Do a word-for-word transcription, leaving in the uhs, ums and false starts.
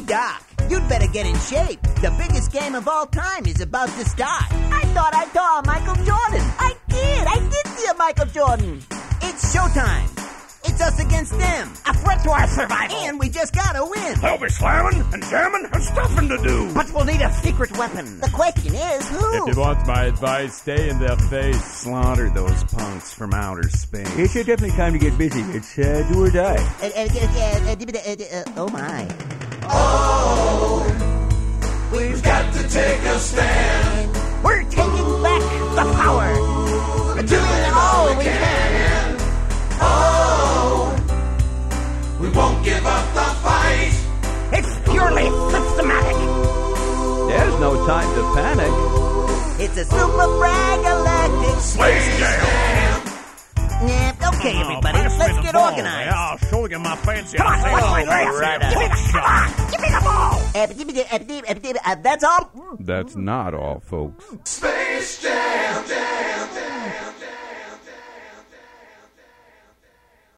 Doc, you'd better get in shape. The biggest game of all time is about to start. I thought I saw Michael Jordan. I did. I did see a Michael Jordan. It's showtime. It's us against them. A threat to our survival. And we just gotta win. They'll be slamming and jamming and stuffing to do. But we'll need a secret weapon. The question is, who? If you want my advice, stay in their face. Slaughter those punks from outer space. It's uh, definitely time to get busy. It's uh, do or die. Uh, uh, uh, uh, uh, uh, oh, my. Oh, we've got to take a stand. We're taking back the power. We're doing all we can. Oh, we won't give up the fight. It's purely systematic. There's no time to panic. It's a super frag galactic Space Jam. Nah, okay, everybody, Oh, let's get ball. organized. Yeah, I'll show you my fancy. Come on, I'll come on, say, come on, oh, right give me the shot. Give me the ball. Uh, uh, uh, uh, uh, uh, that's all. That's not all, folks. Space Jam.